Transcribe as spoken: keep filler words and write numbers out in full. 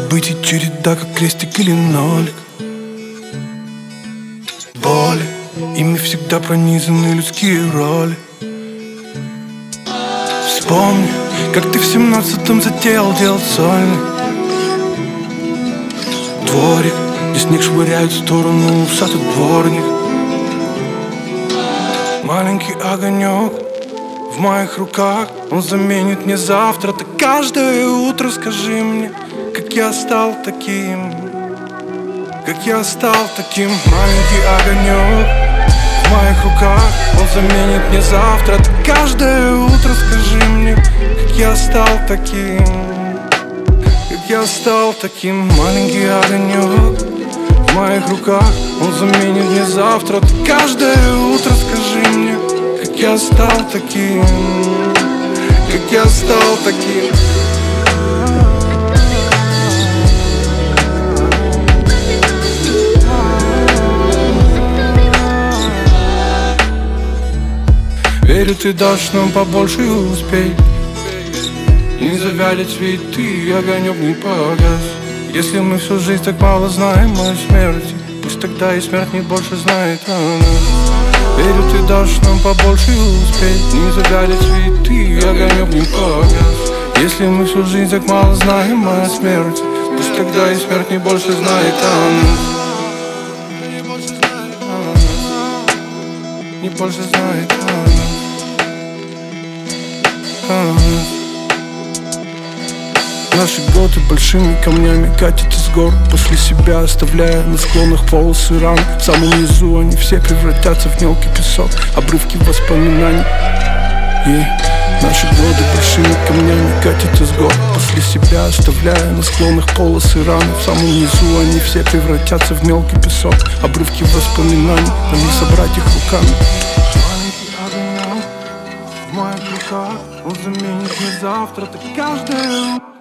событий череда, как крестик или нолик. Боли, ими всегда пронизаны людские роли. Вспомни, как ты в семнадцатом затеял делать сольник. Дворик, где снег швыряет в сторону усатый дворник. Маленький огонек в моих руках, он заменит мне завтра. Ты каждое утро скажи мне, как я стал таким, как я стал таким. Маленький огонек в моих руках, он заменит мне завтра. Ты каждое утро скажи мне, как я стал таким, как я стал таким. Маленький огонек в моих руках, он заменит мне завтра. Ты каждое утро скажи мне, как я стал таким, как я стал таким. Верю, ты дашь нам побольше и успей. Не завяли цветы, огонек не погас. Если мы всю жизнь так мало знаем о смерти, пусть тогда и смерть не больше знает о нас. Верю, ты дашь нам побольше и успей. Не завяли цветы, огонек не погас. Если мы всю жизнь так мало знаем о смерти, пусть тогда и смерть не больше знает о нас. Не больше знает о нас. Наши годы большими камнями катят из гор, после себя оставляя на склонах полосы ран. В самом низу они все превратятся в мелкий песок, обрывки воспоминаний. И наши годы большими камнями катят из гор, после себя оставляя на склонах полосы ран. В самом низу они все превратятся в мелкий песок, обрывки воспоминаний. Нам не собрать их руками. В моих руках, он заменит мне завтра. Ты каждое